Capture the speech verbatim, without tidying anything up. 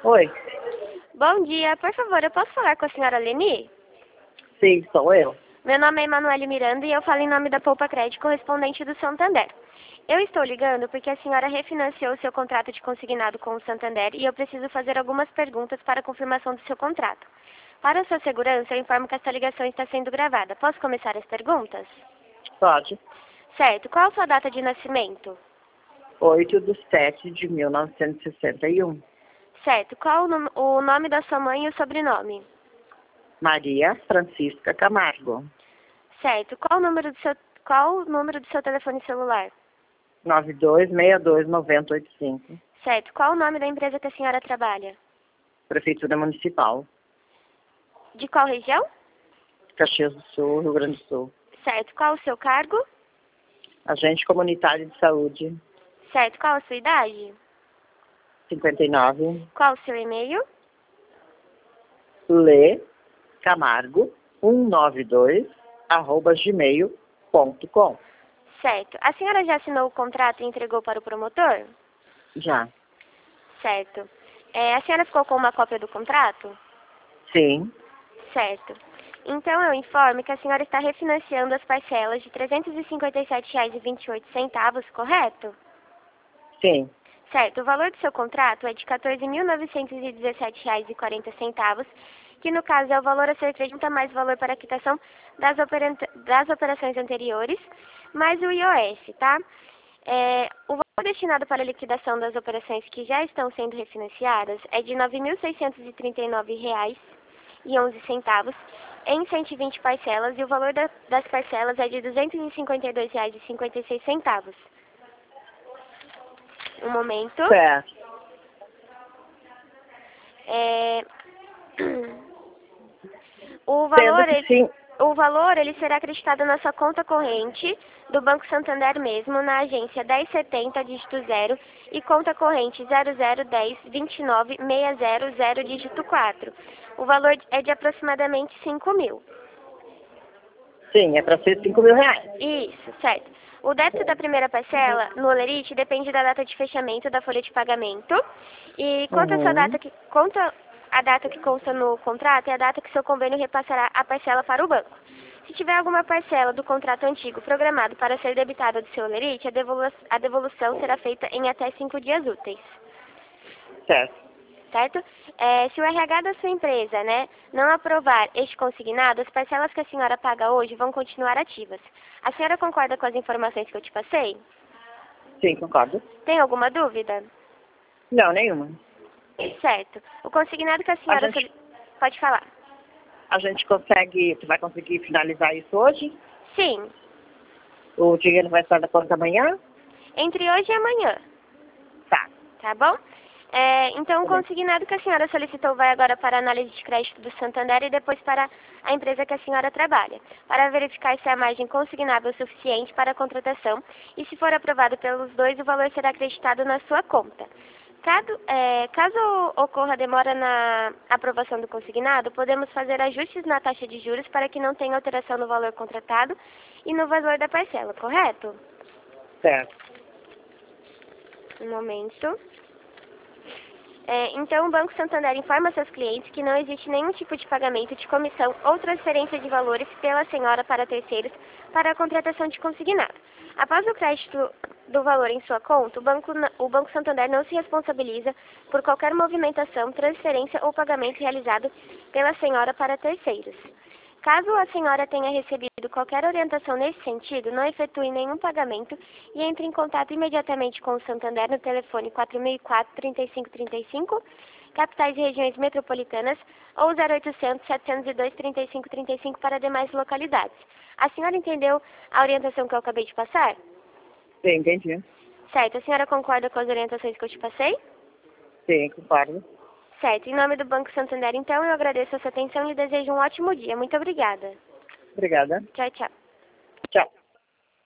Oi, Bom dia, por favor, eu posso falar com a senhora Leni? sim, sou eu. Meu nome é Emanuele Miranda e eu falo em nome da Poupa Crédito, correspondente do Santander. Eu estou ligando porque a senhora refinanciou o seu contrato de consignado com o Santander e eu preciso fazer algumas perguntas para a confirmação do seu contrato. Para a sua segurança, eu informo que esta ligação está sendo gravada. Posso começar as perguntas? Pode. Certo. Qual a sua data de nascimento? oito de setembro de mil novecentos e sessenta e um. Certo. Qual o, nom- o nome da sua mãe e o sobrenome? Maria Francisca Camargo. Certo. Qual o número do seu, qual o número do seu telefone celular? nove dois seis dois nove zero oito cinco. Certo. Qual o nome da empresa que a senhora trabalha? Prefeitura Municipal. De qual região? Caxias do Sul, Rio Grande do Sul. Certo. Qual o seu cargo? Agente comunitário de saúde. Certo. Qual a sua idade? cinquenta e nove. Qual o seu e-mail? Le Camargo cento e noventa e dois arroba gmail ponto com. Certo. A senhora já assinou o contrato e entregou para o promotor? Já. Certo. É, a senhora ficou com uma cópia do contrato? Sim. Certo. Então eu informo que a senhora está refinanciando as parcelas de trezentos e cinquenta e sete reais e vinte e oito centavos, correto? Sim. Certo. O valor do seu contrato é de quatorze mil novecentos e dezessete reais e quarenta centavos, que no caso é o valor a ser trinta mais o valor para a quitação das, opera- das operações anteriores, mais o I O S, tá? É, o valor destinado para a liquidação das operações que já estão sendo refinanciadas é de nove mil seiscentos e trinta e nove reais e onze centavos em cento e vinte parcelas, e o valor da- das parcelas é de duzentos e cinquenta e dois reais e cinquenta e seis centavos. Um momento. Certo. É, o Sendo valor, que ele, sim. o valor ele será acreditado na sua conta corrente do Banco Santander mesmo, na agência dez setenta, dígito zero, e conta corrente zero zero dez vinte e nove seis zero zero, dígito quatro. O valor é de aproximadamente cinco mil. Sim, é para ser cinco mil reais. Isso, certo. O débito da primeira parcela no Olerite depende da data de fechamento da folha de pagamento. E quanto à sua Uhum. data que conta a data que consta no contrato é a data que seu convênio repassará a parcela para o banco. Se tiver alguma parcela do contrato antigo programado para ser debitada do seu Olerite, a devolu- a devolução será feita em até cinco dias úteis. Certo. Certo? É, se o R H da sua empresa, né, não aprovar este consignado, as parcelas que a senhora paga hoje vão continuar ativas. A senhora concorda com as informações que eu te passei? Sim, concordo. Tem alguma dúvida? Não, nenhuma. Certo. O consignado que a A senhora... gente, soli- Pode falar. a gente consegue, tu vai conseguir finalizar isso hoje? Sim. O dinheiro vai estar na conta amanhã? Entre hoje e amanhã. Tá. Tá bom? É, então, o Tá bem. consignado que a senhora solicitou vai agora para a análise de crédito do Santander e depois para a empresa que a senhora trabalha, para verificar se a margem consignável é suficiente para a contratação e, se for aprovado pelos dois, o valor será acreditado na sua conta. Caso, é, caso ocorra demora na aprovação do consignado, podemos fazer ajustes na taxa de juros para que não tenha alteração no valor contratado e no valor da parcela, correto? Certo. Um momento. É, então, o Banco Santander informa seus clientes que não existe nenhum tipo de pagamento de comissão ou transferência de valores pela senhora para terceiros para a contratação de consignado. Após o crédito do valor em sua conta, o Banco, o Banco Santander não se responsabiliza por qualquer movimentação, transferência ou pagamento realizado pela senhora para terceiros. Caso a senhora tenha recebido qualquer orientação nesse sentido, não efetue nenhum pagamento e entre em contato imediatamente com o Santander no telefone quatro mil e quatro, trinta e cinco trinta e cinco, capitais e regiões metropolitanas, ou zero oitocentos, setecentos e dois, trinta e cinco trinta e cinco para demais localidades. A senhora entendeu a orientação que eu acabei de passar? Sim, entendi. Certo. A senhora concorda com as orientações que eu te passei? Sim, concordo. Certo. Em nome do Banco Santander, então, eu agradeço a sua atenção e lhe desejo um ótimo dia. Muito obrigada. Obrigada. Tchau, tchau.